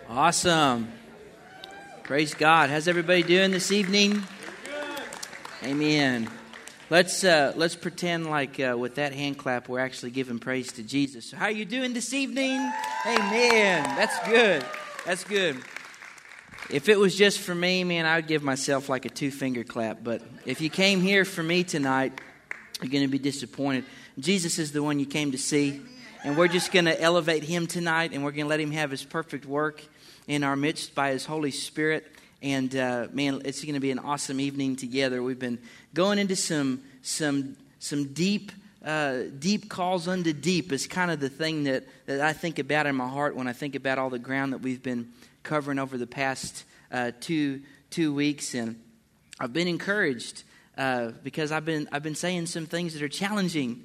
Awesome. Praise God. How's everybody doing this evening? Amen. Let's pretend like with that hand clap, we're actually giving praise to Jesus. So how are you doing this evening? Amen. That's good. That's good. If it was just for me, man, I would give myself like a 2-finger clap. But if you came here for me tonight, you're going to be disappointed. Jesus is the one you came to see. And we're just going to elevate Him tonight. And we're going to let Him have His perfect work in our midst by His Holy Spirit. And man, it's going to be an awesome evening together. We've been going into some deep calls unto deep is kind of the thing that I think about in my heart when I think about all the ground that we've been covering over the past two weeks. And I've been encouraged because I've been saying some things that are challenging,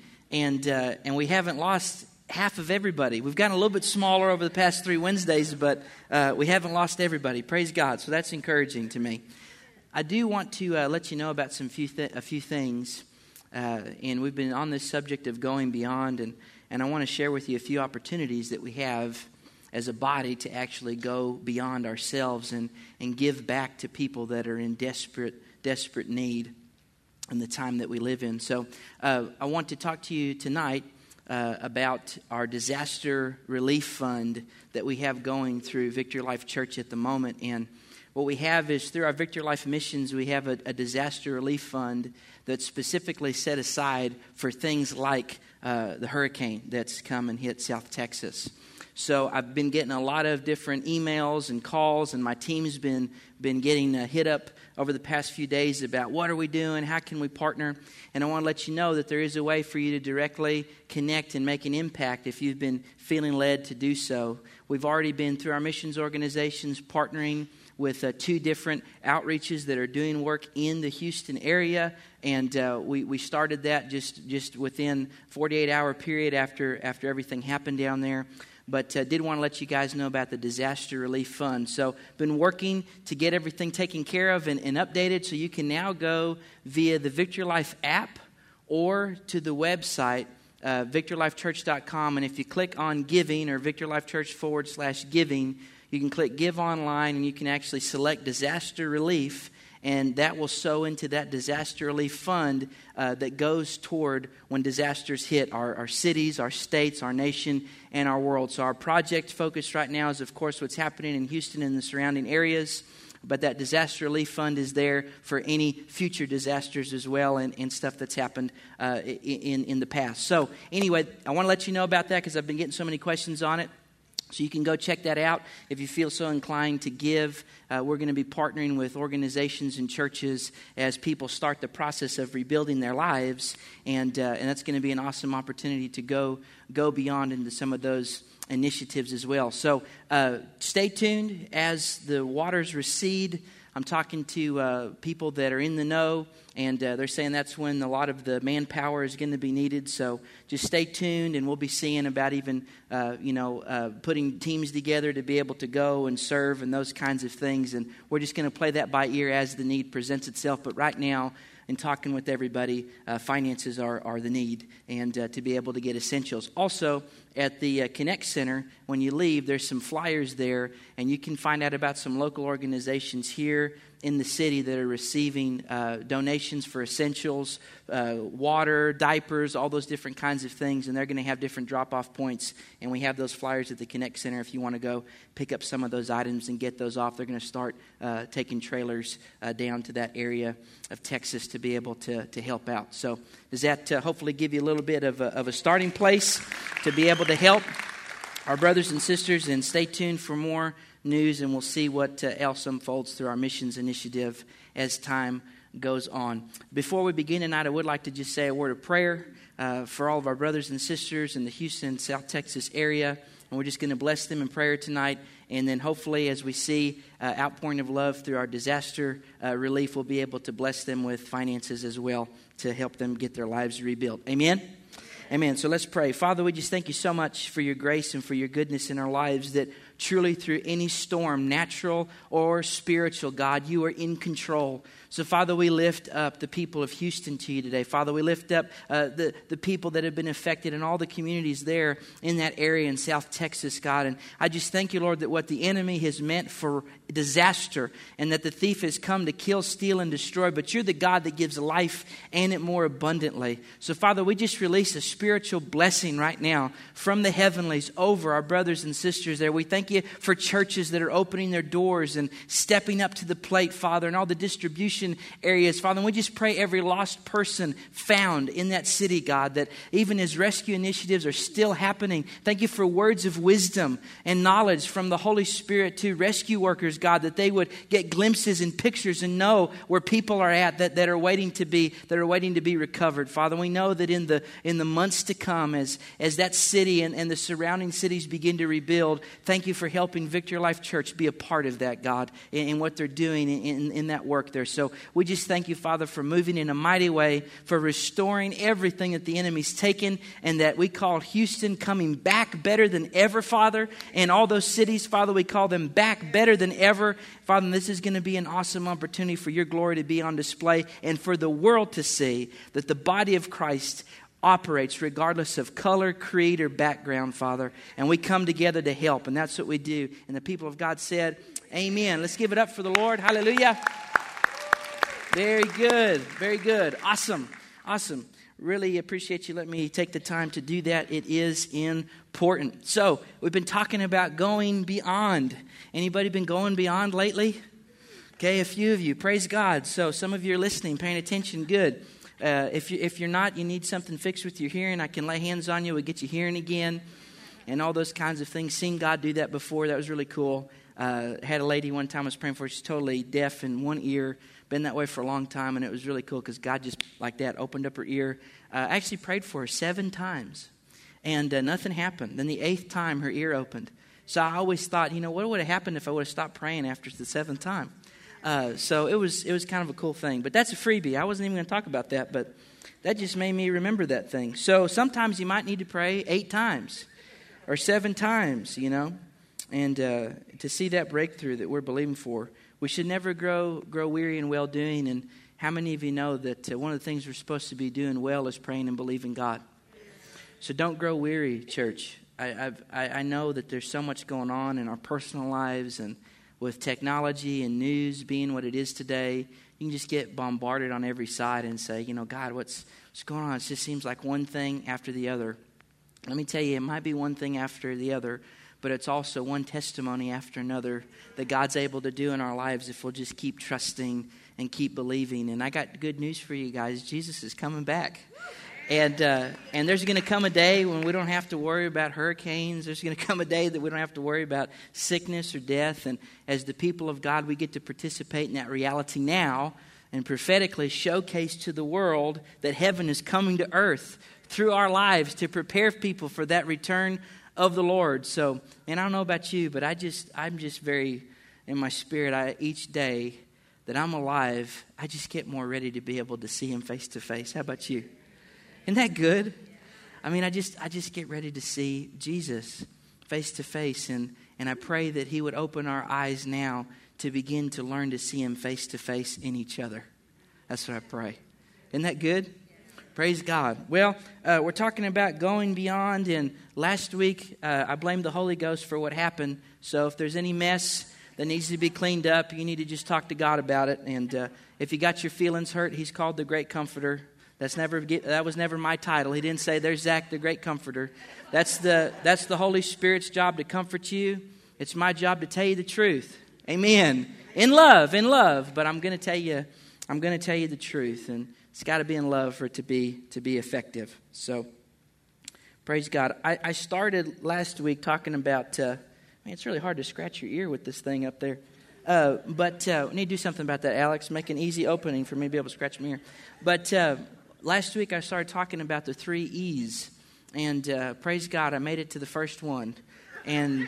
and we haven't lost half of everybody. We've gotten a little bit smaller over the past 3 Wednesdays, but we haven't lost everybody. Praise God. So that's encouraging to me. I do want to let you know about a few things, and we've been on this subject of going beyond, and I want to share with you a few opportunities that we have as a body to actually go beyond ourselves and give back to people that are in desperate need in the time that we live in. So I want to talk to you tonight about our disaster relief fund that we have going through Victory Life Church at the moment. And what we have is through our Victory Life missions, we have a disaster relief fund that's specifically set aside for things like the hurricane that's come and hit South Texas. So I've been getting a lot of different emails and calls, and my team's been getting hit up over the past few days about what are we doing, how can we partner, and I want to let you know that there is a way for you to directly connect and make an impact if you've been feeling led to do so. We've already been through our missions organizations partnering with 2 different outreaches that are doing work in the Houston area, and we started that just within 48-hour period after everything happened down there. But did want to let you guys know about the Disaster Relief Fund. So been working to get everything taken care of and updated, so you can now go via the Victory Life app or to the website, victorylifechurch.com. And if you click on giving or Victory Life Church /giving, you can click Give Online, and you can actually select Disaster Relief, and that will sow into that disaster relief fund that goes toward when disasters hit our cities, our states, our nation, and our world. So our project focus right now is, of course, what's happening in Houston and the surrounding areas. But that disaster relief fund is there for any future disasters as well, and stuff that's happened in the past. So anyway, I want to let you know about that because I've been getting so many questions on it. So you can go check that out if you feel so inclined to give. We're going to be partnering with organizations and churches as people start the process of rebuilding their lives, and that's going to be an awesome opportunity to go beyond into some of those initiatives as well. So stay tuned as the waters recede. I'm talking to people that are in the know, and they're saying that's when a lot of the manpower is going to be needed. So just stay tuned, and we'll be seeing about even, putting teams together to be able to go and serve and those kinds of things. And we're just going to play that by ear as the need presents itself. But right now, in talking with everybody, finances are the need, and to be able to get essentials. Also, at the Connect Center, when you leave, there's some flyers there, and you can find out about some local organizations here in the city that are receiving donations for essentials, water, diapers, all those different kinds of things, and they're going to have different drop-off points, and we have those flyers at the Connect Center if you want to go pick up some of those items and get those off. They're going to start taking trailers down to that area of Texas to be able to help out. So does that hopefully give you a little bit of a starting place to be able to help our brothers and sisters? And stay tuned for more news, and we'll see what else unfolds through our missions initiative as time goes on. Before we begin tonight, I would like to just say a word of prayer for all of our brothers and sisters in the Houston, South Texas area, and we're just going to bless them in prayer tonight. And then hopefully as we see outpouring of love through our disaster relief, we'll be able to bless them with finances as well to help them get their lives rebuilt. Amen? Amen. So let's pray. Father, we just thank you so much for your grace and for your goodness in our lives, that truly through any storm, natural or spiritual. God, you are in control. So, Father, we lift up the people of Houston to you today. Father, we lift up the people that have been affected and all the communities there in that area in South Texas, God. And I just thank you, Lord, that what the enemy has meant for disaster and that the thief has come to kill, steal, and destroy, but you're the God that gives life and it more abundantly. So, Father, we just release a spiritual blessing right now from the heavenlies over our brothers and sisters there. We thank you for churches that are opening their doors and stepping up to the plate, Father, and all the distribution areas, Father. And we just pray every lost person found in that city, God, that even as rescue initiatives are still happening, thank you for words of wisdom and knowledge from the Holy Spirit to rescue workers, God, that they would get glimpses and pictures and know where people are at that are waiting to be recovered, Father. We know that in the months to come, as that city and the surrounding cities begin to rebuild, thank you for helping Victory Life Church be a part of that, God, in what they're doing in that work there. So we just thank you, Father, for moving in a mighty way, for restoring everything that the enemy's taken, and that we call Houston coming back better than ever, Father. And all those cities, Father, we call them back better than ever. Father, this is going to be an awesome opportunity for your glory to be on display and for the world to see that the body of Christ operates regardless of color, creed, or background, Father. And we come together to help, and that's what we do. And the people of God said, amen. Let's give it up for the Lord. Hallelujah. Very good. Very good. Awesome. Awesome. Really appreciate you letting me take the time to do that. It is important. So we've been talking about going beyond. Anybody been going beyond lately? Okay, a few of you. Praise God. So some of you are listening, paying attention. Good. If you're not, you need something fixed with your hearing, I can lay hands on you. We'll get you hearing again and all those kinds of things. Seen God do that before. That was really cool. Had a lady one time I was praying for. She's totally deaf in one ear. Been that way for a long time, and it was really cool because God just like that opened up her ear. I actually prayed for her 7 times, and nothing happened. Then the 8th time, her ear opened. So I always thought, what would have happened if I would have stopped praying after the 7th time? So it was kind of a cool thing. But that's a freebie. I wasn't even going to talk about that, but that just made me remember that thing. So sometimes you might need to pray 8 times or 7 times, and to see that breakthrough that we're believing for. We should never grow weary in well-doing. And how many of you know that one of the things we're supposed to be doing well is praying and believing God? So don't grow weary, church. I know that there's so much going on in our personal lives, and with technology and news being what it is today, you can just get bombarded on every side and say, God, what's going on? It just seems like one thing after the other. Let me tell you, it might be one thing after the other, but it's also one testimony after another that God's able to do in our lives if we'll just keep trusting and keep believing. And I got good news for you guys. Jesus is coming back. And there's going to come a day when we don't have to worry about hurricanes. There's going to come a day that we don't have to worry about sickness or death. And as the people of God, we get to participate in that reality now and prophetically showcase to the world that heaven is coming to earth through our lives to prepare people for that return of the Lord. So, and I don't know about you, but I'm just very, in my spirit, each day that I'm alive, I just get more ready to be able to see Him face to face. How about you? Isn't that good? I mean, I just get ready to see Jesus face to face, and I pray that He would open our eyes now to begin to learn to see Him face to face in each other. That's what I pray. Isn't that good? Praise God. Well, we're talking about going beyond, and last week I blamed the Holy Ghost for what happened. So if there's any mess that needs to be cleaned up, you need to just talk to God about it. And if you got your feelings hurt, He's called the Great Comforter. That was never my title. He didn't say, "There's Zach, the Great Comforter." That's the Holy Spirit's job to comfort you. It's my job to tell you the truth. Amen. In love. But I'm going to tell you the truth, and it's got to be in love for it to be effective. So, praise God. I started last week talking about. It's really hard to scratch your ear with this thing up there. But we need to do something about that, Alex. Make an easy opening for me to be able to scratch my ear. But last week I started talking about the 3 E's, and praise God, I made it to the first one, and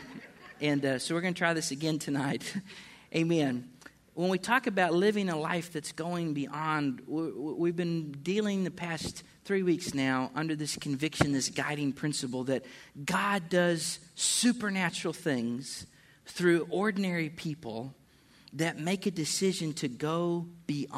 so we're going to try this again tonight. Amen. When we talk about living a life that's going beyond, we've been dealing the past 3 weeks now under this conviction, this guiding principle that God does supernatural things through ordinary people that make a decision to go beyond, ...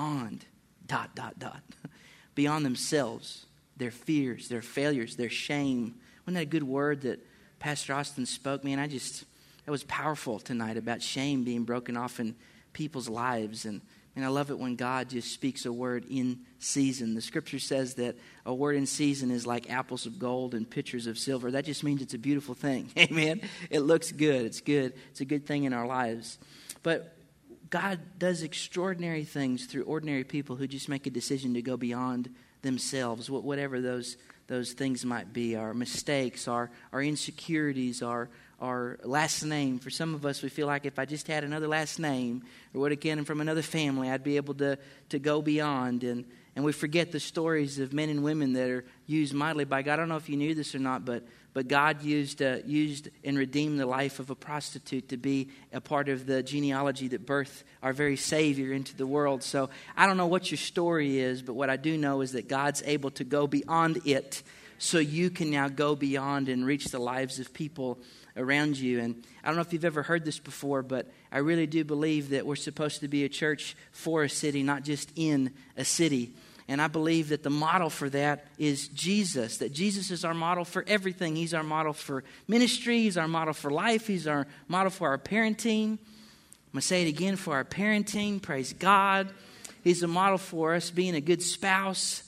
beyond themselves, their fears, their failures, their shame. Wasn't that a good word that Pastor Austin spoke? Man, that was powerful tonight about shame being broken off in people's lives. And I love it when God just speaks a word in season. The scripture says that a word in season is like apples of gold and pitchers of silver. That just means it's a beautiful thing. Amen. It looks good. It's good. It's a good thing in our lives. But God does extraordinary things through ordinary people who just make a decision to go beyond themselves, whatever those things might be, our mistakes, our insecurities, our last name. For some of us, we feel like if I just had another last name or what again from another family, I'd be able to go beyond. And we forget the stories of men and women that are used mightily by God. I don't know if you knew this or not, but God used and redeemed the life of a prostitute to be a part of the genealogy that birthed our very Savior into the world. So I don't know what your story is, but what I do know is that God's able to go beyond it so you can now go beyond and reach the lives of people around you. And I don't know if you've ever heard this before, but I really do believe that we're supposed to be a church for a city, not just in a city. And I believe that the model for that is Jesus, that Jesus is our model for everything. He's our model for ministry. He's our model for life. He's our model for our parenting. I'm going to say it again, for our parenting. Praise God. He's a model for us being a good spouse.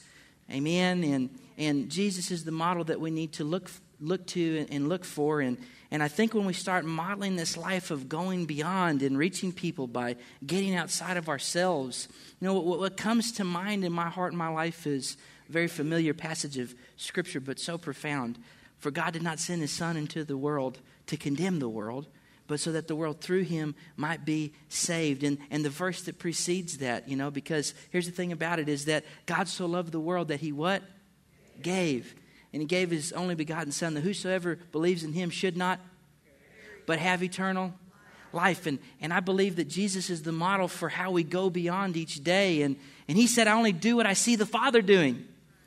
Amen. And Jesus is the model that we need to look to and look for. And I think when we start modeling this life of going beyond and reaching people by getting outside of ourselves, you know, what comes to mind in my heart and my life is a very familiar passage of Scripture, but so profound. For God did not send His Son into the world to condemn the world, but so that the world through Him might be saved. And the verse that precedes that, you know, because here's the thing about it is that God so loved the world that He what? Gave. And He gave His only begotten Son, that whosoever believes in Him should not, but have eternal life. And I believe that Jesus is the model for how we go beyond each day. And He said, I only do what I see the Father doing.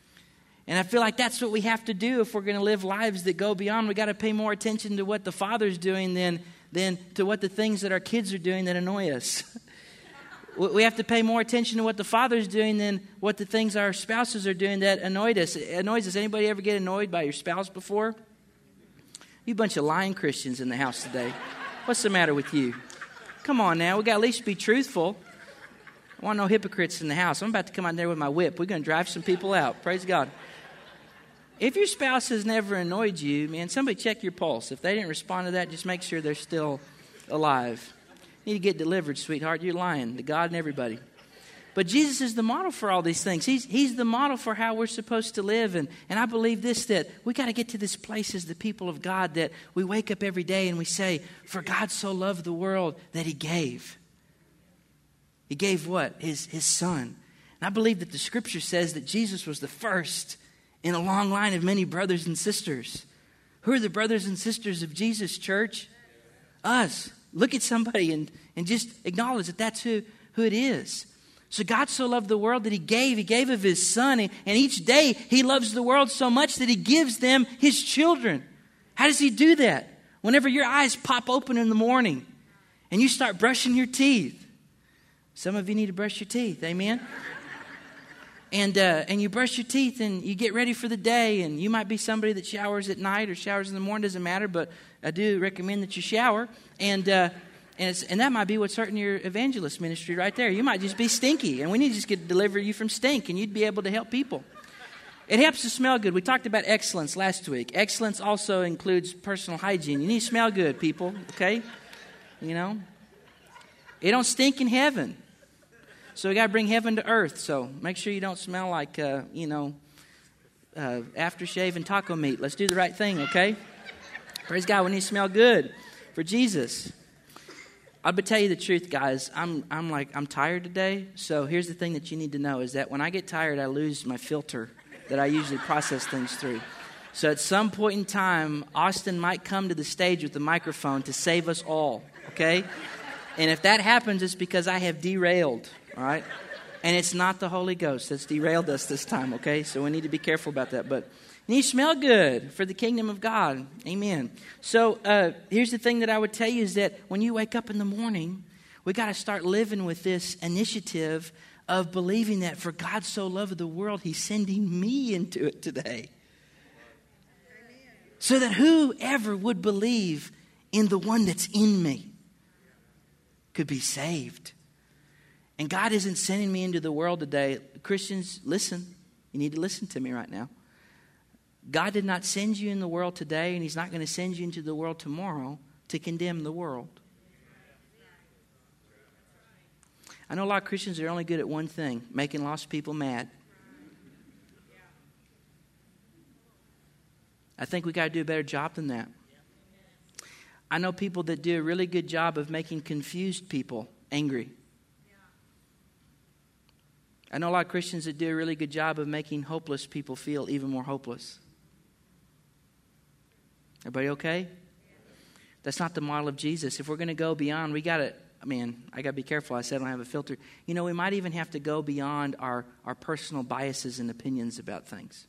And I feel like that's what we have to do if we're going to live lives that go beyond. We got to pay more attention to what the Father's doing than to what the things that our kids are doing that annoy us. We have to pay more attention to what the Father's doing than what the things our spouses are doing that annoys us. Anybody ever get annoyed by your spouse before? You bunch of lying Christians in the house today. What's the matter with you? Come on now. We got to at least be truthful. I want no hypocrites in the house. I'm about to come out there with my whip. We're going to drive some people out. Praise God. If your spouse has never annoyed you, man, somebody check your pulse. If they didn't respond to that, just make sure they're still alive. You need to get delivered, sweetheart. You're lying to God and everybody. But Jesus is the model for all these things. He's the model for how we're supposed to live. And I believe this, that we got to get to this place as the people of God that we wake up every day and we say, for God so loved the world that He gave. He gave what? His Son. And I believe that the Scripture says that Jesus was the first in a long line of many brothers and sisters. Who are the brothers and sisters of Jesus, church? Us. Look at somebody and just acknowledge that that's who it is. So God so loved the world that He gave of His Son. And each day He loves the world so much that He gives them His children. How does He do that? Whenever your eyes pop open in the morning and you start brushing your teeth. Some of you need to brush your teeth. Amen? And you brush your teeth and you get ready for the day. And you might be somebody that showers at night or showers in the morning. Doesn't matter, but I do recommend that you shower. And that might be what's hurting your evangelist ministry right there. You might just be stinky, and we need to just deliver you from stink, and you'd be able to help people. It helps to smell good. We talked about excellence last week. Excellence also includes personal hygiene. You need to smell good, people, okay? You know? It don't stink in heaven. So we got to bring heaven to earth. So make sure you don't smell like, aftershave and taco meat. Let's do the right thing, okay? Praise God, we need to smell good for Jesus. I'll tell you the truth, guys. I'm tired today. So here's the thing that you need to know is that when I get tired, I lose my filter that I usually process things through. So at some point in time, Austin might come to the stage with the microphone to save us all, okay? And if that happens, it's because I have derailed, all right? And it's not the Holy Ghost that's derailed us this time, okay? So we need to be careful about that. But And you smell good for the kingdom of God. Amen. So here's the thing that I would tell you is that when you wake up in the morning, we got to start living with this initiative of believing that for God so loved the world, He's sending me into it today. So that whoever would believe in the one that's in me could be saved. And God isn't sending me into the world today. Christians, listen. You need to listen to me right now. God did not send you in the world today, and He's not going to send you into the world tomorrow to condemn the world. I know a lot of Christians are only good at one thing, making lost people mad. I think we got to do a better job than that. I know people that do a really good job of making confused people angry. I know a lot of Christians that do a really good job of making hopeless people feel even more hopeless. Everybody okay? That's not the model of Jesus. If we're going to go beyond, I got to be careful. I said I don't have a filter. You know, we might even have to go beyond our personal biases and opinions about things.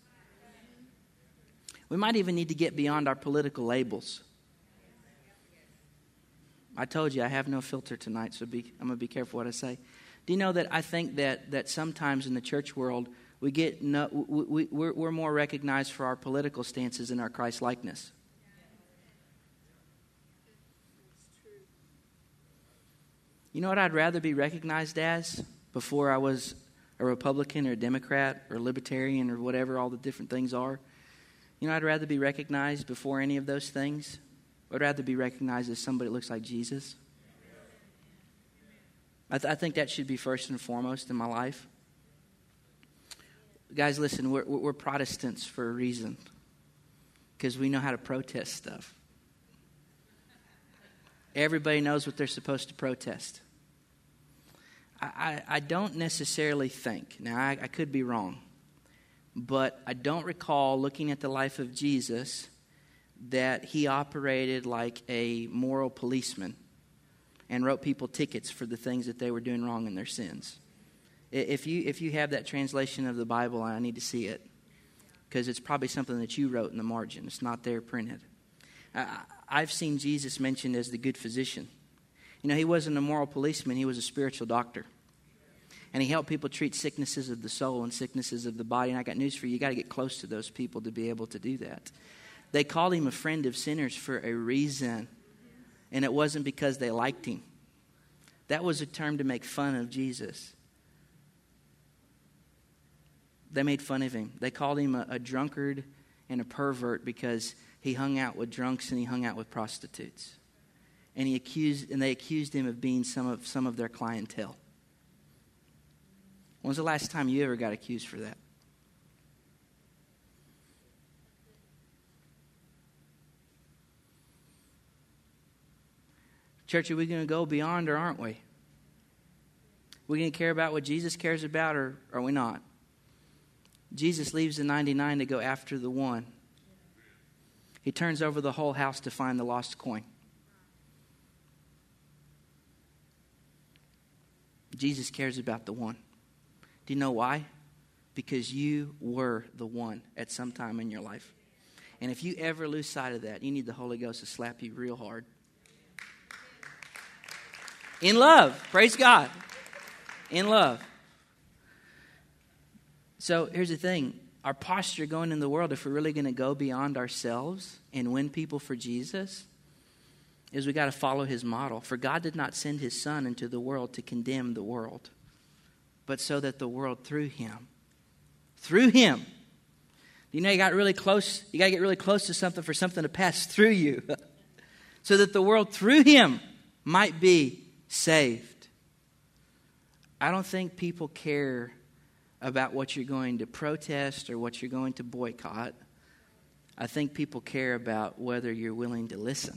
We might even need to get beyond our political labels. I told you I have no filter tonight, so I'm going to be careful what I say. Do you know that I think that sometimes in the church world, we're more recognized for our political stances than our Christ-likeness? You know what I'd rather be recognized as before I was a Republican or a Democrat or a Libertarian or whatever all the different things are? You know, I'd rather be recognized before any of those things. I'd rather be recognized as somebody that looks like Jesus. I think that should be first and foremost in my life. Guys, listen, we're Protestants for a reason. Because we know how to protest stuff. Everybody knows what they're supposed to protest. I don't necessarily think, now I could be wrong, but I don't recall looking at the life of Jesus that He operated like a moral policeman and wrote people tickets for the things that they were doing wrong in their sins. If you have that translation of the Bible, I need to see it, because it's probably something that you wrote in the margin. It's not there printed. I've seen Jesus mentioned as the good physician. You know, He wasn't a moral policeman. He was a spiritual doctor. And He helped people treat sicknesses of the soul and sicknesses of the body. And I got news for you. You got to get close to those people to be able to do that. They called Him a friend of sinners for a reason. And it wasn't because they liked Him. That was a term to make fun of Jesus. They made fun of Him. They called Him a drunkard and a pervert because He hung out with drunks and He hung out with prostitutes. And they accused Him of being some of their clientele. When was the last time you ever got accused for that? Church, are we going to go beyond or aren't we? We're going to care about what Jesus cares about or are we not? Jesus leaves the 99 to go after the one. He turns over the whole house to find the lost coin. Jesus cares about the one. Do you know why? Because you were the one at some time in your life. And if you ever lose sight of that, you need the Holy Ghost to slap you real hard. In love. Praise God. In love. So here's the thing. Our posture going in the world, if we're really going to go beyond ourselves and win people for Jesus, is we got to follow His model. For God did not send His Son into the world to condemn the world, but so that the world through Him. You know, you got really close. You got to get really close to something for something to pass through you, so that the world through Him might be saved. I don't think people care about what you're going to protest or what you're going to boycott. I think people care about whether you're willing to listen.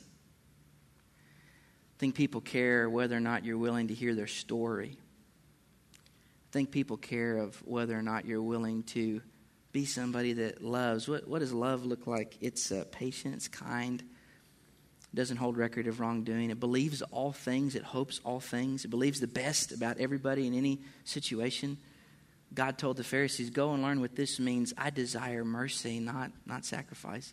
I think people care whether or not you're willing to hear their story. I think people care of whether or not you're willing to be somebody that loves. What does love look like? It's patient, it's kind. It doesn't hold record of wrongdoing. It believes all things. It hopes all things. It believes the best about everybody in any situation. God told the Pharisees, go and learn what this means. I desire mercy, not sacrifice.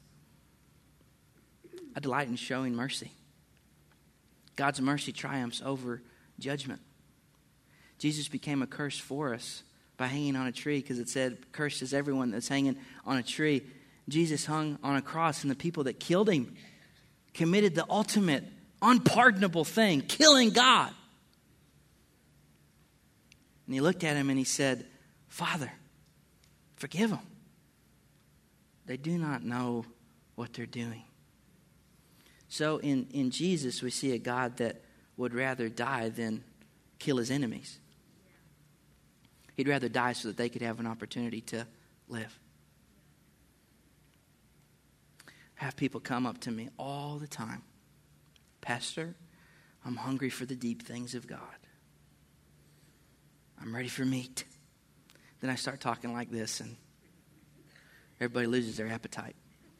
I delight in showing mercy. God's mercy triumphs over judgment. Jesus became a curse for us by hanging on a tree, because it said, cursed is everyone that's hanging on a tree. Jesus hung on a cross, and the people that killed him committed the ultimate unpardonable thing, killing God. And he looked at him and he said, Father, forgive them. They do not know what they're doing. So in Jesus, we see a God that would rather die than kill his enemies. He'd rather die so that they could have an opportunity to live. I have people come up to me all the time. Pastor, I'm hungry for the deep things of God. I'm ready for meat. Then I start talking like this, and everybody loses their appetite.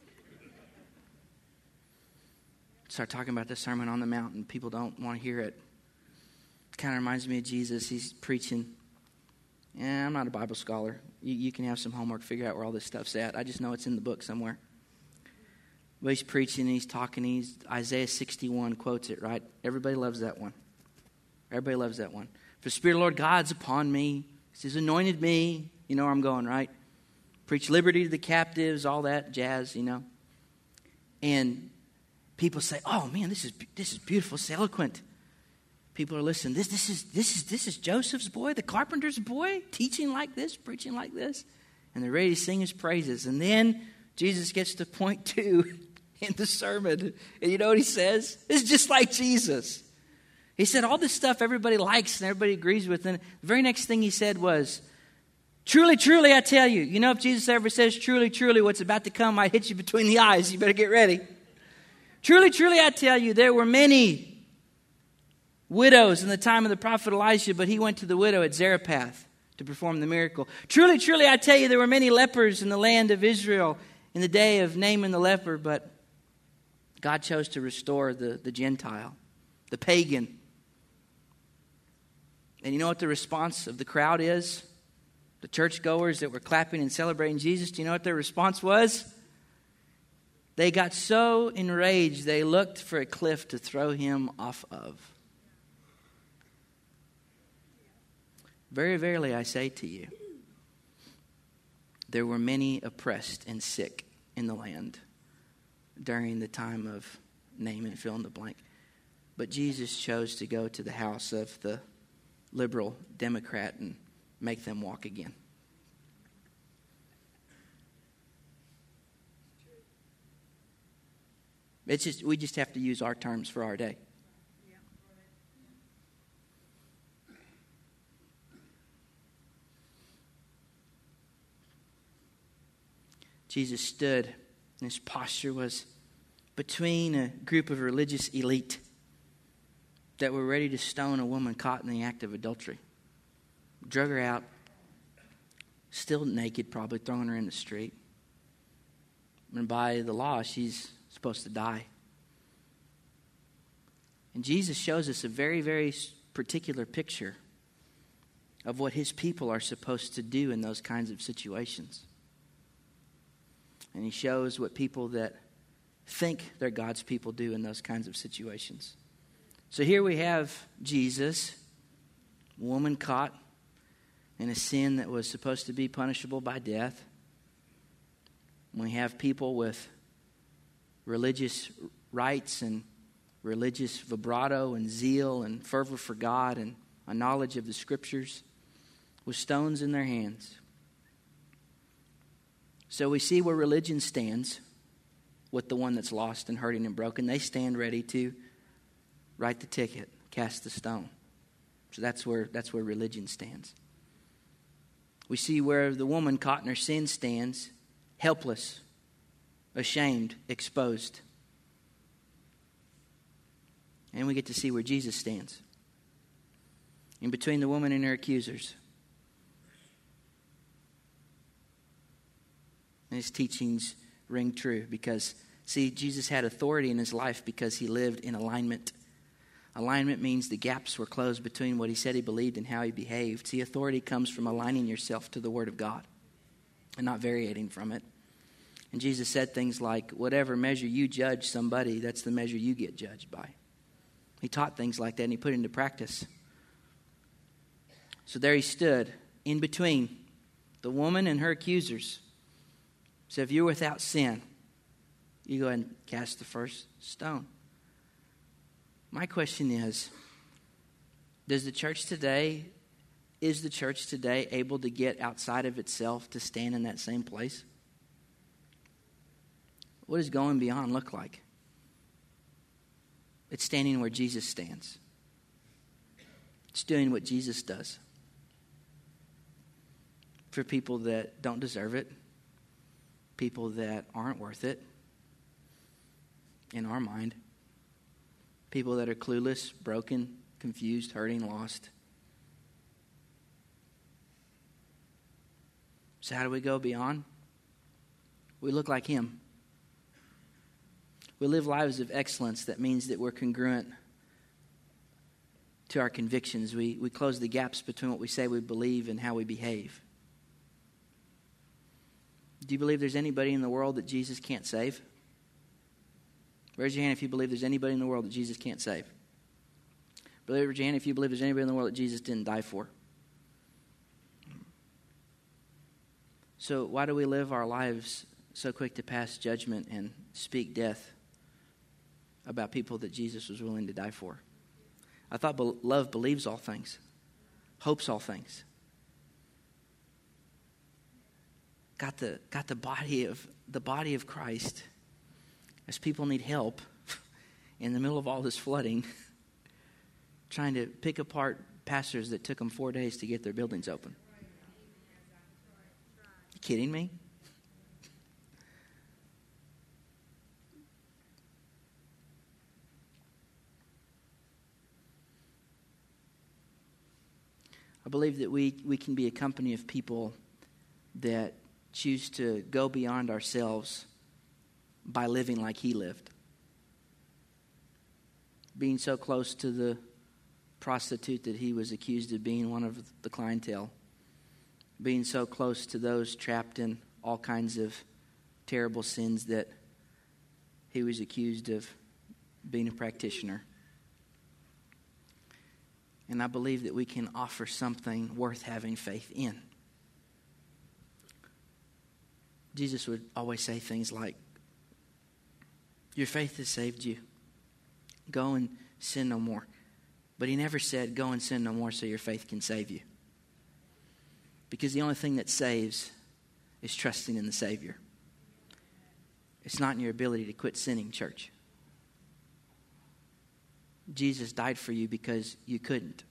Start talking about the Sermon on the Mount, and people don't want to hear it. Kind of reminds me of Jesus. He's preaching. Yeah, I'm not a Bible scholar. You can have some homework, figure out where all this stuff's at. I just know it's in the book somewhere. But he's preaching, and he's talking. Isaiah 61 quotes it, right? Everybody loves that one. Everybody loves that one. For the Spirit of the Lord God's upon me. He's anointed me. You know where I'm going, right? Preach liberty to the captives, all that jazz, you know. And people say, "Oh man, this is beautiful, it's eloquent." People are listening. This is Joseph's boy, the carpenter's boy, teaching like this, preaching like this, and they're ready to sing his praises. And then Jesus gets to point 2 in the sermon, and you know what he says? It's just like Jesus. He said all this stuff everybody likes and everybody agrees with, and the very next thing he said was, "Truly, truly, I tell you." You know, if Jesus ever says, "Truly, truly, what's about to come might hit you between the eyes. You better get ready." "Truly, truly, I tell you, there were many widows in the time of the prophet Elisha, but he went to the widow at Zarephath to perform the miracle. Truly, truly, I tell you, there were many lepers in the land of Israel in the day of Naaman the leper, but God chose to restore the Gentile, the pagan." And you know what the response of the crowd is? The churchgoers that were clapping and celebrating Jesus, do you know what their response was? They got so enraged, they looked for a cliff to throw him off of. Very verily I say to you, there were many oppressed and sick in the land during the time of Naaman, fill in the blank. But Jesus chose to go to the house of the liberal Democrat and make them walk again. We just have to use our terms for our day. Jesus stood, and his posture was between a group of religious elite that were ready to stone a woman caught in the act of adultery. Drug her out, still naked, probably throwing her in the street. And by the law, she's supposed to die. And Jesus shows us a very, very particular picture of what his people are supposed to do in those kinds of situations. And he shows what people that think they're God's people do in those kinds of situations. So here we have Jesus, a woman caught in a sin that was supposed to be punishable by death. We have people with religious rites and religious vibrato and zeal and fervor for God and a knowledge of the Scriptures with stones in their hands. So we see where religion stands with the one that's lost and hurting and broken. They stand ready to write the ticket, cast the stone. So that's where religion stands. We see where the woman caught in her sin stands, helpless, ashamed, exposed. And we get to see where Jesus stands, in between the woman and her accusers. And his teachings ring true because, see, Jesus had authority in his life because he lived in alignment Alignment means the gaps were closed between what he said he believed and how he behaved. See, authority comes from aligning yourself to the Word of God and not variating from it. And Jesus said things like, whatever measure you judge somebody, that's the measure you get judged by. He taught things like that and he put it into practice. So there he stood in between the woman and her accusers. So if you're without sin, you go ahead and cast the first stone. My question is the church today able to get outside of itself to stand in that same place? What does going beyond look like? It's standing where Jesus stands. It's doing what Jesus does. For people that don't deserve it, people that aren't worth it, in our mind, people that are clueless, broken, confused, hurting, lost. So how do we go beyond? We look like him. We live lives of excellence. That means that we're congruent to our convictions. We close the gaps between what we say we believe and how we behave. Do you believe there's anybody in the world that Jesus can't save? Raise your hand if you believe there's anybody in the world that Jesus can't save. Raise your hand if you believe there's anybody in the world that Jesus didn't die for. So why do we live our lives so quick to pass judgment and speak death about people that Jesus was willing to die for? I thought love believes all things, hopes all things. Got the body of Christ, as people need help in the middle of all this flooding, trying to pick apart pastors that took them 4 days to get their buildings open. You kidding me? I believe that we can be a company of people that choose to go beyond ourselves by living like he lived. Being so close to the prostitute that he was accused of being one of the clientele. Being so close to those trapped in all kinds of terrible sins that he was accused of being a practitioner. And I believe that we can offer something worth having faith in. Jesus would always say things like, your faith has saved you. Go and sin no more. But he never said, go and sin no more so your faith can save you. Because the only thing that saves is trusting in the Savior. It's not in your ability to quit sinning, church. Jesus died for you because you couldn't.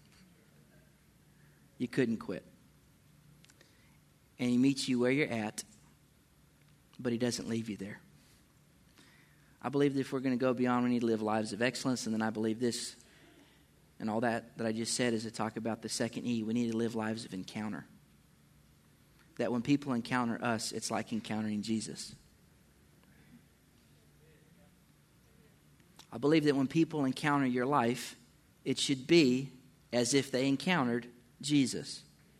You couldn't quit. And he meets you where you're at, but he doesn't leave you there. I believe that if we're going to go beyond, we need to live lives of excellence. And then I believe this and all that I just said is to talk about the second E. We need to live lives of encounter. That when people encounter us, it's like encountering Jesus. I believe that when people encounter your life, it should be as if they encountered Jesus.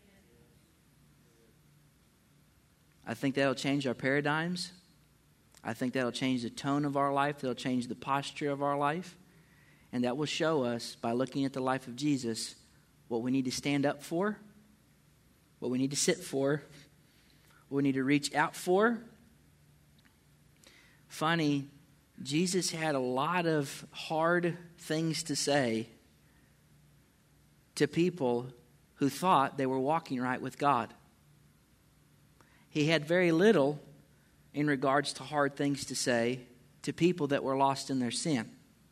I think that'll change our paradigms. I think that'll change the tone of our life. That'll change the posture of our life. And that will show us, by looking at the life of Jesus, what we need to stand up for, what we need to sit for, what we need to reach out for. Funny, Jesus had a lot of hard things to say to people who thought they were walking right with God. He had very little in regards to hard things to say to people that were lost in their sin.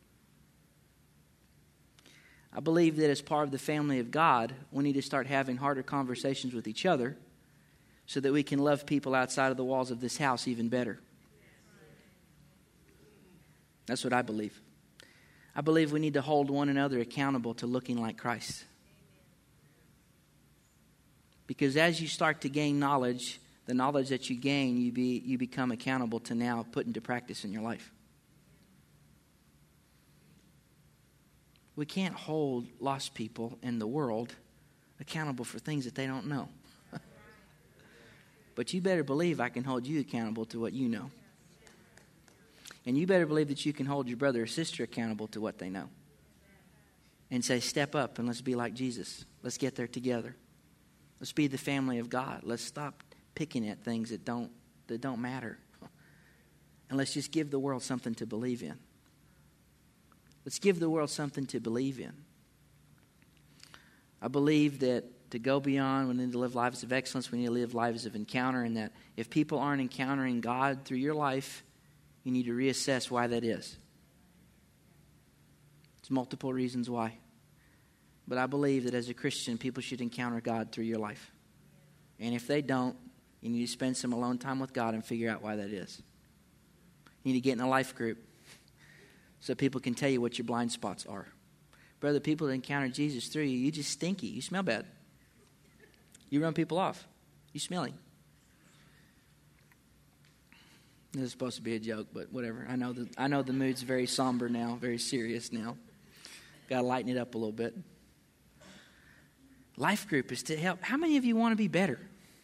I believe that as part of the family of God, we need to start having harder conversations with each other so that we can love people outside of the walls of this house even better. That's what I believe. I believe we need to hold one another accountable to looking like Christ. Because as you start to gain knowledge, the knowledge that you gain, you become accountable to now put into practice in your life. We can't hold lost people in the world accountable for things that they don't know. But you better believe I can hold you accountable to what you know. And you better believe that you can hold your brother or sister accountable to what they know. And say, step up and let's be like Jesus. Let's get there together. Let's be the family of God. Let's stop picking at things that don't matter. And let's just give the world something to believe in. Let's give the world something to believe in. I believe that to go beyond, we need to live lives of excellence. We need to live lives of encounter. And that if people aren't encountering God through your life, you need to reassess why that is. There's multiple reasons why. But I believe that as a Christian, people should encounter God through your life. And if they don't, you need to spend some alone time with God and figure out why that is. You need to get in a life group so people can tell you what your blind spots are. Brother, people that encounter Jesus through you, you just stinky. You smell bad. You run people off. You smelly. This is supposed to be a joke, but whatever. I know the mood's very somber now, very serious now. Got to lighten it up a little bit. Life group is to help. How many of you want to be better?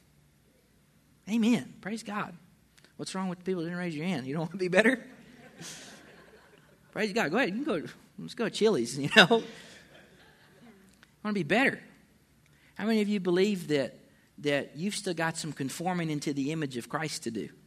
Amen. Praise God. What's wrong with people that didn't raise your hand? You don't want to be better? Praise God. Go ahead. You can go. Let's go to Chili's, you know. I want to be better. How many of you believe that you've still got some conforming into the image of Christ to do?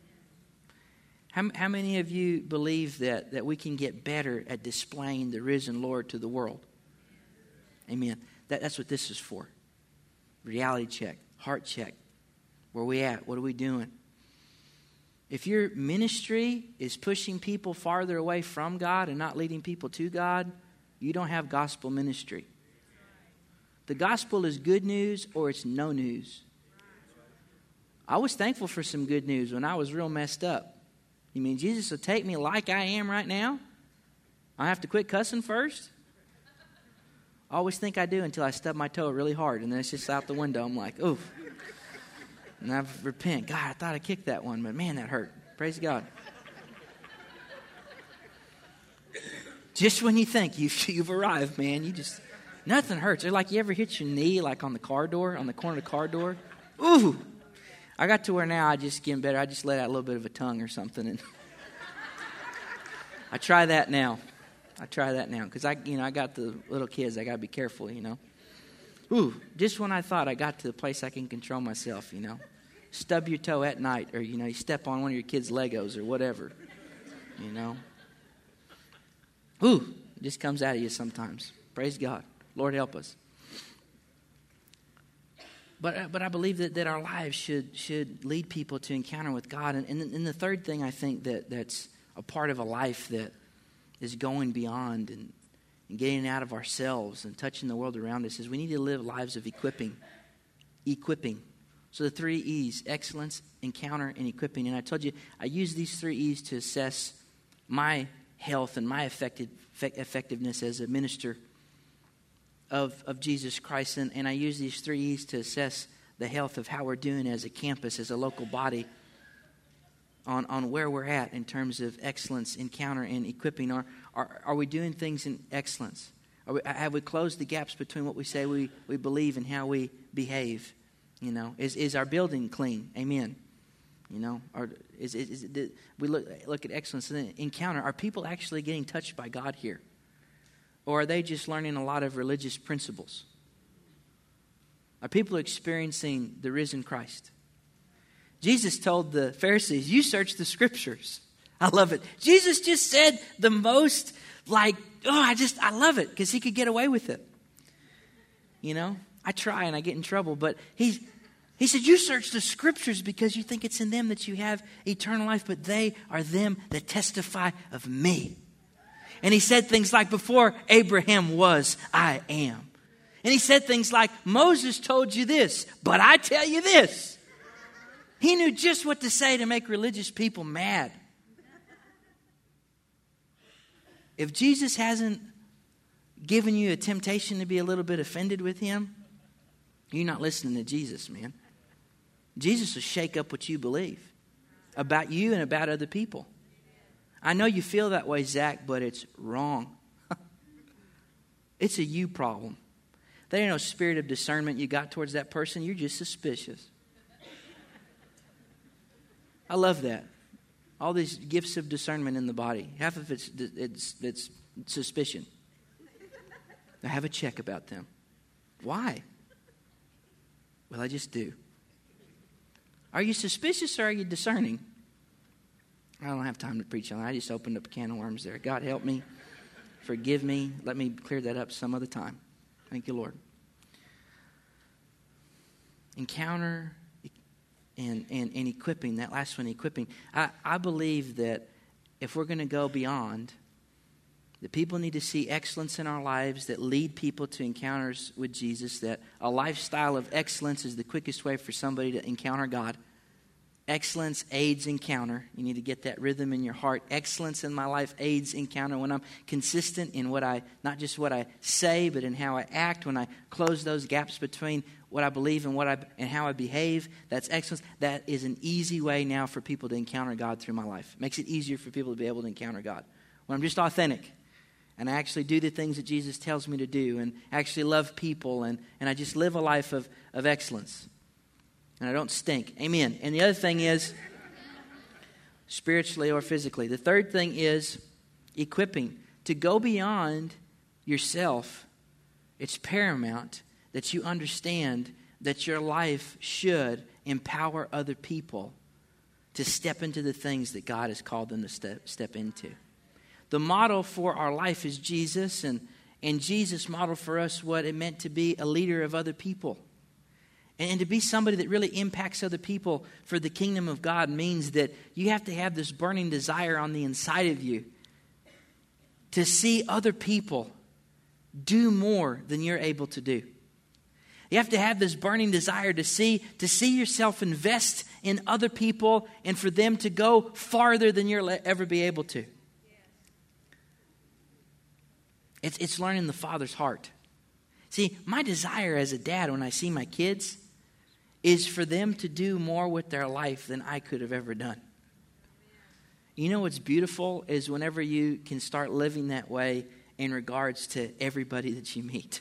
How many of you believe that we can get better at displaying the risen Lord to the world? Amen. That's what this is for. Reality check, heart check. Where are we at? What are we doing? If your ministry is pushing people farther away from God and not leading people to God, you don't have gospel ministry. The gospel is good news or it's no news. I was thankful for some good news when I was real messed up. You mean Jesus will take me like I am right now? I have to quit cussing first? I always think I do until I stub my toe really hard, and then it's just out the window. I'm like, oof. And I repent. God, I thought I kicked that one, but man, that hurt. Praise God. Just when you think you've arrived, man, nothing hurts. It's like you ever hit your knee like on the car door, on the corner of the car door. Ooh. I got to where now I just getting better. I just let out a little bit of a tongue or something. And I try that now. Because I got the little kids. I got to be careful, you know. Ooh, just when I thought I got to the place I can control myself, you know. Stub your toe at night, or, you know, you step on one of your kids' Legos or whatever, you know. Ooh, it just comes out of you sometimes. Praise God. Lord help us. But I believe that our lives should lead people to encounter with God. And the third thing I think that's a part of a life that is going beyond and getting out of ourselves and touching the world around us is we need to live lives of equipping. So the 3 E's, excellence, encounter, and equipping. And I told you, I use these 3 E's to assess my health and my effectiveness as a minister of Jesus Christ. And I use these 3 E's to assess the health of how we're doing as a campus, as a local body, on where we're at in terms of excellence, encounter, and equipping. Are we doing things in excellence? Have we closed the gaps between what we say we believe and how we behave? You know, is our building clean? Amen. You know, or we look at excellence and then encounter. Are people actually getting touched by God here? Or are they just learning a lot of religious principles? Are people experiencing the risen Christ? Jesus told the Pharisees, you search the scriptures. I love it. Jesus just said the most I love it because he could get away with it. You know, I try and I get in trouble, but he said, you search the scriptures because you think it's in them that you have eternal life, but they are them that testify of me. And he said things like, before Abraham was, I am. And he said things like, Moses told you this, but I tell you this. He knew just what to say to make religious people mad. If Jesus hasn't given you a temptation to be a little bit offended with him, you're not listening to Jesus, man. Jesus will shake up what you believe about you and about other people. I know you feel that way, Zach, but it's wrong. It's a you problem. There ain't no spirit of discernment you got towards that person. You're just suspicious. I love that. All these gifts of discernment in the body. Half of it's suspicion. I have a check about them. Why? Well, I just do. Are you suspicious or are you discerning? I don't have time to preach on that. I just opened up a can of worms there. God help me. Forgive me. Let me clear that up some other time. Thank you, Lord. Encounter and equipping. That last one, equipping. I believe that if we're going to go beyond, that people need to see excellence in our lives that lead people to encounters with Jesus, that a lifestyle of excellence is the quickest way for somebody to encounter God. Excellence aids encounter. You need to get that rhythm in your heart. Excellence in my life aids encounter. When I'm consistent in not just what I say, but in how I act, when I close those gaps between what I believe and how I behave, that's excellence. That is an easy way now for people to encounter God through my life. It makes it easier for people to be able to encounter God. When I'm just authentic and I actually do the things that Jesus tells me to do and actually love people and I just live a life of excellence. And I don't stink. Amen. And the other thing is, spiritually or physically. The third thing is equipping. To go beyond yourself, it's paramount that you understand that your life should empower other people to step into the things that God has called them to step into. The model for our life is Jesus, and Jesus modeled for us what it meant to be a leader of other people. And to be somebody that really impacts other people for the kingdom of God means that you have to have this burning desire on the inside of you to see other people do more than you're able to do. You have to have this burning desire to see yourself invest in other people and for them to go farther than you'll ever be able to. It's learning the Father's heart. See, my desire as a dad when I see my kids is for them to do more with their life than I could have ever done. You know what's beautiful is whenever you can start living that way in regards to everybody that you meet.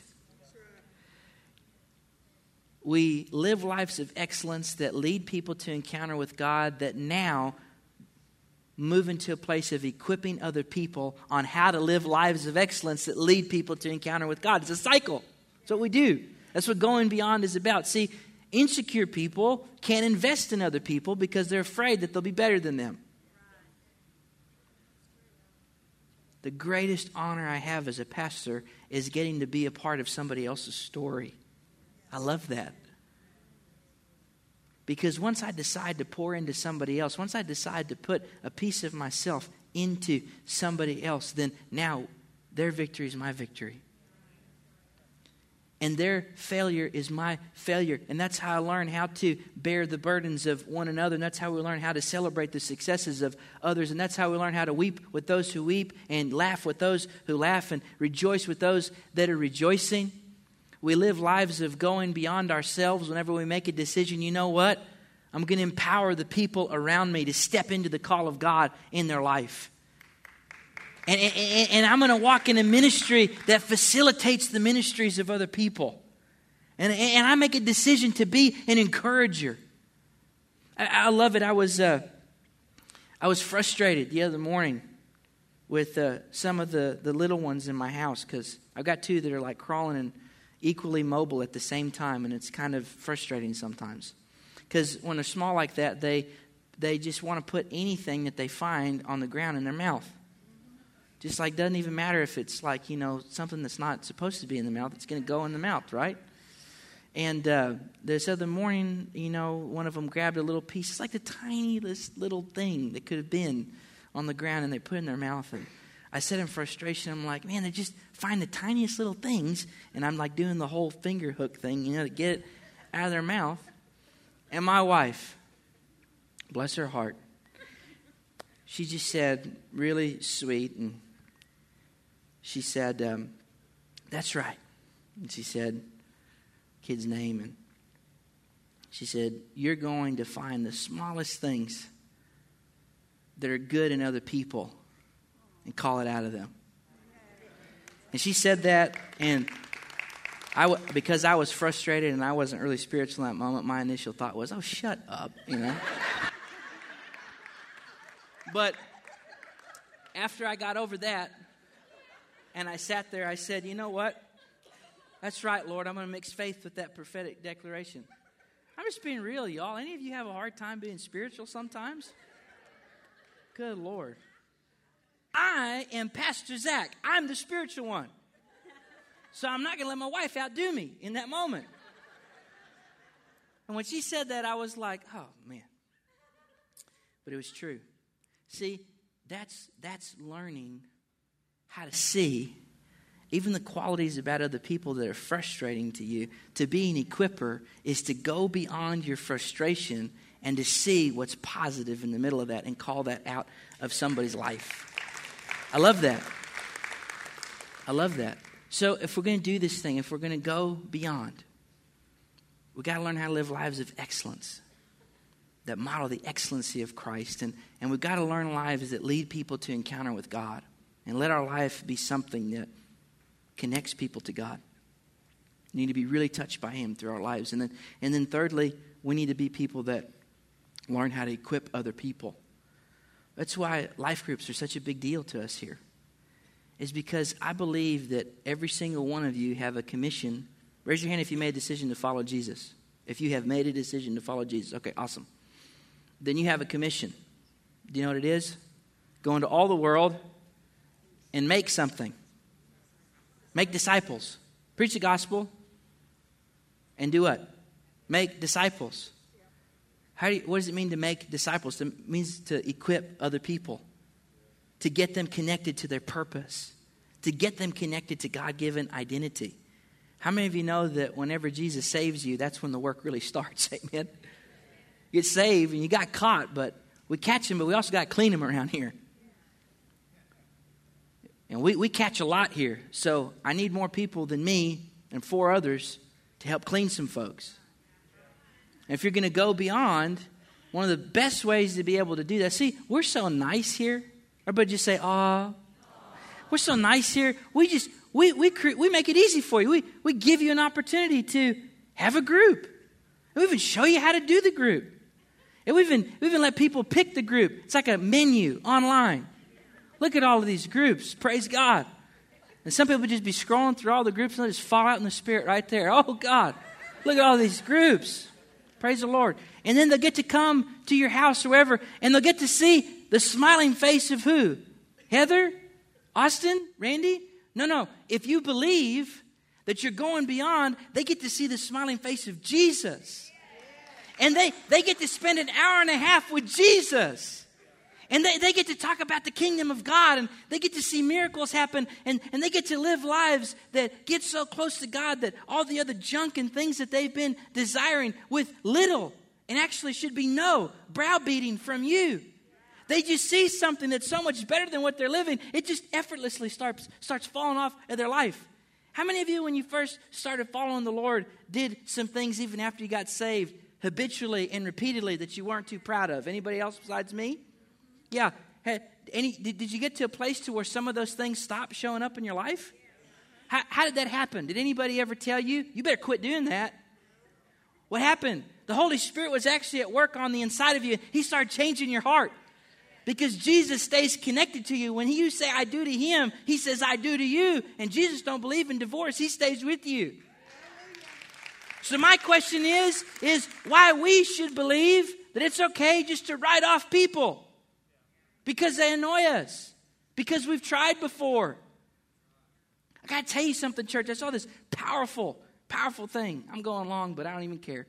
We live lives of excellence that lead people to encounter with God, that now move into a place of equipping other people on how to live lives of excellence that lead people to encounter with God. It's a cycle. That's what we do. That's what going beyond is about. See, insecure people can't invest in other people because they're afraid that they'll be better than them. The greatest honor I have as a pastor is getting to be a part of somebody else's story. I love that. Because once I decide to pour into somebody else, once I decide to put a piece of myself into somebody else, then now their victory is my victory. And their failure is my failure. And that's how I learn how to bear the burdens of one another. And that's how we learn how to celebrate the successes of others. And that's how we learn how to weep with those who weep and laugh with those who laugh and rejoice with those that are rejoicing. We live lives of going beyond ourselves whenever we make a decision. You know what? I'm going to empower the people around me to step into the call of God in their life. And I'm going to walk in a ministry that facilitates the ministries of other people. And I make a decision to be an encourager. I love it. I was frustrated the other morning with some of the little ones in my house because I've got two that are like crawling and equally mobile at the same time, and it's kind of frustrating sometimes. Because when they're small like that, they just want to put anything that they find on the ground in their mouth. Just like, doesn't even matter if it's like, something that's not supposed to be in the mouth. It's going to go in the mouth, right? And this other morning, one of them grabbed a little piece. It's like the tiniest little thing that could have been on the ground, and they put it in their mouth. And I said in frustration, I'm like, man, they just find the tiniest little things. And I'm like doing the whole finger hook thing, to get it out of their mouth. And my wife, bless her heart, she just said, really sweet, and she said, that's right. And she said, kid's name, and she said, you're going to find the smallest things that are good in other people and call it out of them. And she said that, and because I was frustrated and I wasn't really spiritual in that moment, my initial thought was, oh, shut up, But after I got over that, and I sat there, I said, you know what? That's right, Lord. I'm going to mix faith with that prophetic declaration. I'm just being real, y'all. Any of you have a hard time being spiritual sometimes? Good Lord. I am Pastor Zach. I'm the spiritual one. So I'm not going to let my wife outdo me in that moment. And when she said that, I was like, oh, man. But it was true. See, that's learning how to see even the qualities about other people that are frustrating to you. To be an equipper is to go beyond your frustration and to see what's positive in the middle of that and call that out of somebody's life. I love that. I love that. So if we're going to do this thing, if we're going to go beyond, we got to learn how to live lives of excellence that model the excellency of Christ. And we've got to learn lives that lead people to encounter with God. And let our life be something that connects people to God. We need to be really touched by Him through our lives. And then thirdly, we need to be people that learn how to equip other people. That's why life groups are such a big deal to us here. Is because I believe that every single one of you have a commission. Raise your hand if you made a decision to follow Jesus. If you have made a decision to follow Jesus. Okay, awesome. Then you have a commission. Do you know what it is? Go into all the world and make something. Make disciples. Preach the gospel. And do what? Make disciples. What does it mean to make disciples? It means to equip other people. To get them connected to their purpose. To get them connected to God-given identity. How many of you know that whenever Jesus saves you, that's when the work really starts? Amen. You get saved and you got caught, but we catch him, but we also got to clean him around here. And we catch a lot here. So I need more people than me and 4 others to help clean some folks. And if you're going to go beyond, one of the best ways to be able to do that. See, we're so nice here. Everybody just say, "Aw." We're so nice here. We make it easy for you. We give you an opportunity to have a group. We even show you how to do the group. And we even let people pick the group. It's like a menu online. Look at all of these groups. Praise God. And some people just be scrolling through all the groups and they'll just fall out in the spirit right there. Oh, God. Look at all these groups. Praise the Lord. And then they'll get to come to your house or wherever, and they'll get to see the smiling face of who? Heather? Austin? Randy? No. If you believe that you're going beyond, they get to see the smiling face of Jesus. And they get to spend an hour and a half with Jesus. And they get to talk about the kingdom of God. And they get to see miracles happen. And they get to live lives that get so close to God that all the other junk and things that they've been desiring with little and actually should be no browbeating from you. They just see something that's so much better than what they're living. It just effortlessly starts falling off of their life. How many of you, when you first started following the Lord, did some things even after you got saved, habitually and repeatedly, that you weren't too proud of? Anybody else besides me? Yeah. Hey, did you get to a place to where some of those things stopped showing up in your life? How did that happen? Did anybody ever tell you, you better quit doing that? What happened? The Holy Spirit was actually at work on the inside of you. He started changing your heart. Because Jesus stays connected to you. When you say, I do to him, he says, I do to you. And Jesus don't believe in divorce. He stays with you. So my question is why we should believe that it's okay just to write off people. Because they annoy us. Because we've tried before. I got to tell you something, church. I saw this powerful thing. I'm going long, but I don't even care.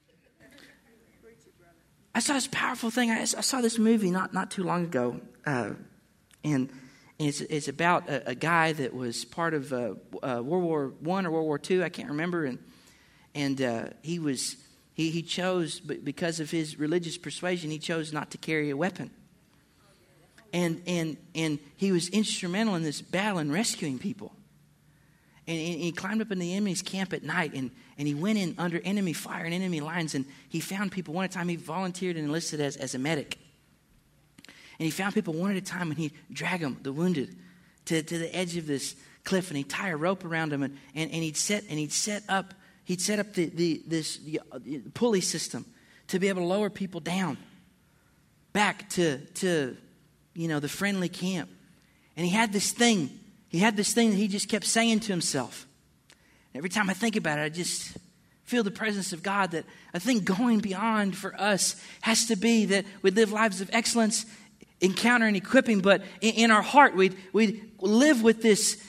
I saw this powerful thing. I saw this movie not too long ago, and it's about a guy that was part of World War I or World War II. I can't remember, and he chose, because of his religious persuasion, he chose not to carry a weapon, and he was instrumental in this battle in rescuing people. And he climbed up in the enemy's camp at night, and he went in under enemy fire and enemy lines, and he found people. One at a time, he volunteered and enlisted as a medic. And he found people one at a time, and he'd drag them, the wounded, to the edge of this cliff, and he'd tie a rope around him, and he'd set up this pulley system to be able to lower people down back to the friendly camp. And he had this thing that he just kept saying to himself. Every time I think about it, I just feel the presence of God, that I think going beyond for us has to be that we'd live lives of excellence, encounter and equipping, but in our heart we'd live with this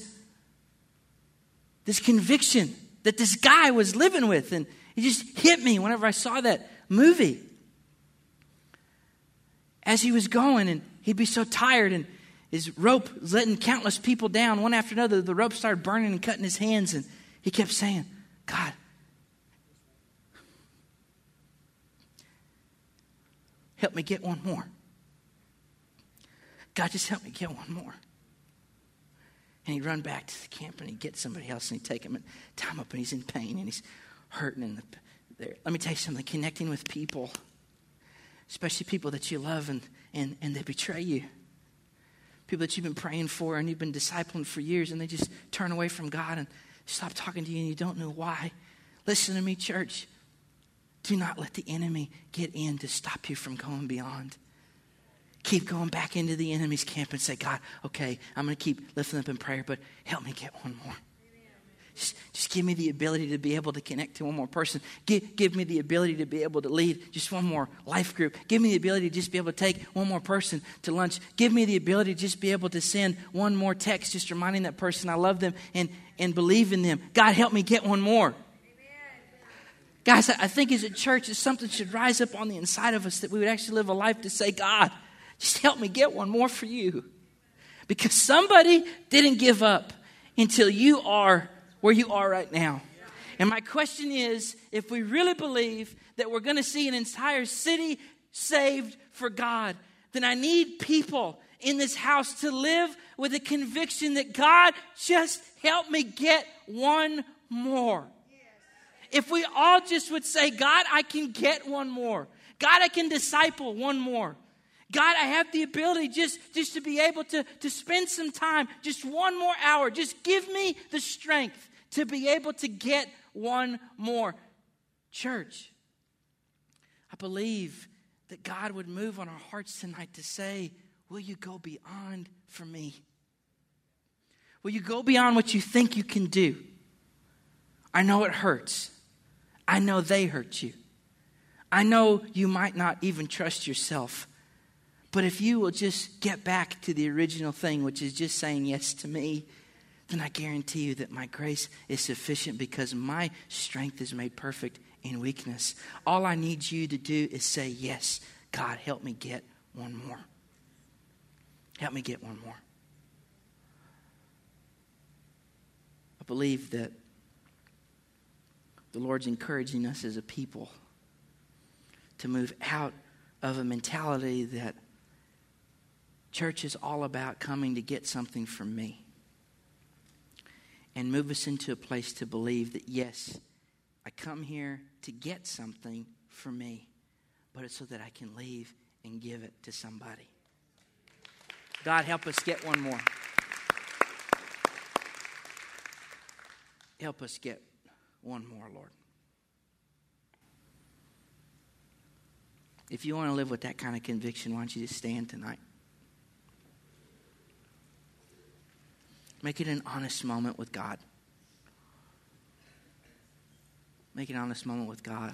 conviction that this guy was living with. And it just hit me whenever I saw that movie. As he was going, and he'd be so tired, and his rope was letting countless people down one after another. The rope started burning and cutting his hands, and he kept saying, God, help me get one more. God, just help me get one more. And he'd run back to the camp, and he'd get somebody else, and he'd take him and tie him up, and he's in pain, and he's hurting. Let me tell you something, connecting with people, especially people that you love and they betray you. People that you've been praying for and you've been discipling for years, and they just turn away from God and stop talking to you, and you don't know why. Listen to me, church. Do not let the enemy get in to stop you from going beyond. Keep going back into the enemy's camp and say, God, okay, I'm going to keep lifting up in prayer, but help me get one more. Just give me the ability to be able to connect to one more person. Give me the ability to be able to lead just one more life group. Give me the ability to just be able to take one more person to lunch. Give me the ability to just be able to send one more text, just reminding that person I love them and believe in them. God, help me get one more. Amen. Guys, I think as a church, that something should rise up on the inside of us, that we would actually live a life to say, God, just help me get one more for you. Because somebody didn't give up until you are where you are right now. And my question is, if we really believe that we're going to see an entire city saved for God, then I need people in this house to live with a conviction that God, just help me get one more. If we all just would say, God, I can get one more. God, I can disciple one more. God, I have the ability just to be able to spend some time, just one more hour. Just give me the strength to be able to get one more. Church, I believe that God would move on our hearts tonight to say, will you go beyond for me? Will you go beyond what you think you can do? I know it hurts. I know they hurt you. I know you might not even trust yourself. But if you will just get back to the original thing, which is just saying yes to me, then I guarantee you that my grace is sufficient, because my strength is made perfect in weakness. All I need you to do is say, yes, God, help me get one more. Help me get one more. I believe that the Lord's encouraging us as a people to move out of a mentality that church is all about coming to get something from me, and move us into a place to believe that, yes, I come here to get something for me, but it's so that I can leave and give it to somebody. God, help us get one more. Help us get one more, Lord. If you want to live with that kind of conviction, why don't you just stand tonight? Make it an honest moment with God. Make it an honest moment with God.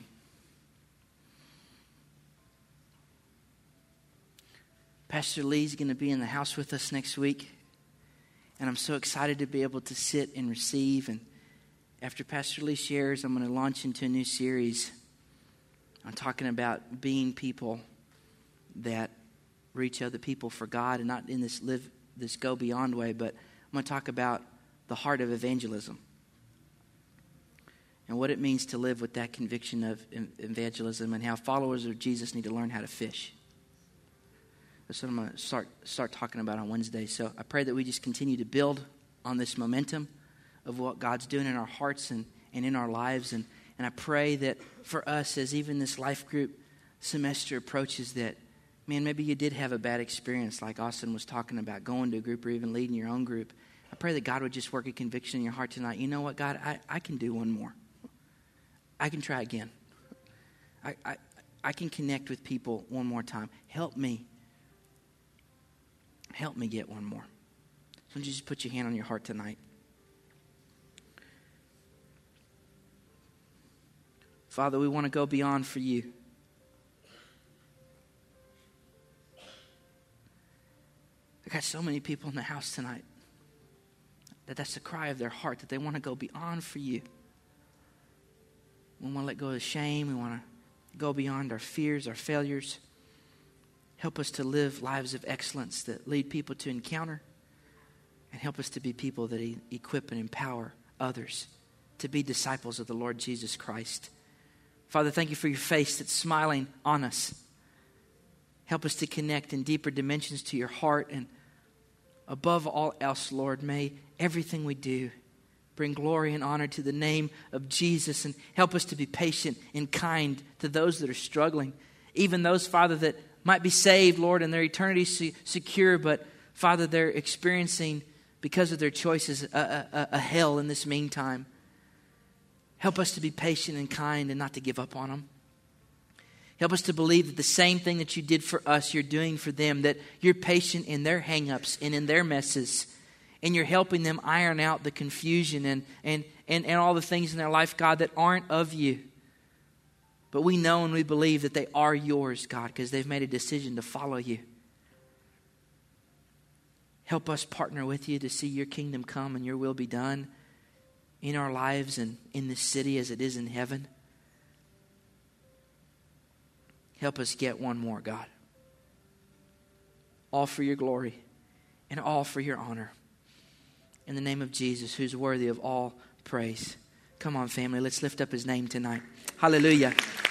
Pastor Lee's going to be in the house with us next week. And I'm so excited to be able to sit and receive. And after Pastor Lee shares, I'm going to launch into a new series. I'm talking about being people that reach other people for God, and not in this go beyond way, but I'm going to talk about the heart of evangelism and what it means to live with that conviction of evangelism, and how followers of Jesus need to learn how to fish. That's what I'm going to start talking about on Wednesday. So I pray that we just continue to build on this momentum of what God's doing in our hearts and in our lives. And I pray that for us, as even this life group semester approaches, that, man, maybe you did have a bad experience like Austin was talking about, going to a group or even leading your own group. I pray that God would just work a conviction in your heart tonight. You know what, God, I can do one more. I can try again. I can connect with people one more time. Help me. Help me get one more. So don't you just put your hand on your heart tonight. Father, we want to go beyond for you. I got so many people in the house tonight that's the cry of their heart, that they want to go beyond for you. We want to let go of the shame. We want to go beyond our fears, our failures. Help us to live lives of excellence that lead people to encounter. And help us to be people that equip and empower others to be disciples of the Lord Jesus Christ. Father, thank you for your face that's smiling on us. Help us to connect in deeper dimensions to your heart. And above all else, Lord, may everything we do bring glory and honor to the name of Jesus. And help us to be patient and kind to those that are struggling. Even those, Father, that might be saved, Lord, and their eternity secure. But, Father, they're experiencing, because of their choices, a hell in this meantime. Help us to be patient and kind and not to give up on them. Help us to believe that the same thing that you did for us, you're doing for them, that you're patient in their hang-ups and in their messes, and you're helping them iron out the confusion and all the things in their life, God, that aren't of you. But we know and we believe that they are yours, God, because they've made a decision to follow you. Help us partner with you to see your kingdom come and your will be done in our lives and in this city as it is in heaven. Help us get one more, God. All for your glory and all for your honor. In the name of Jesus, who's worthy of all praise. Come on, family, let's lift up his name tonight. Hallelujah.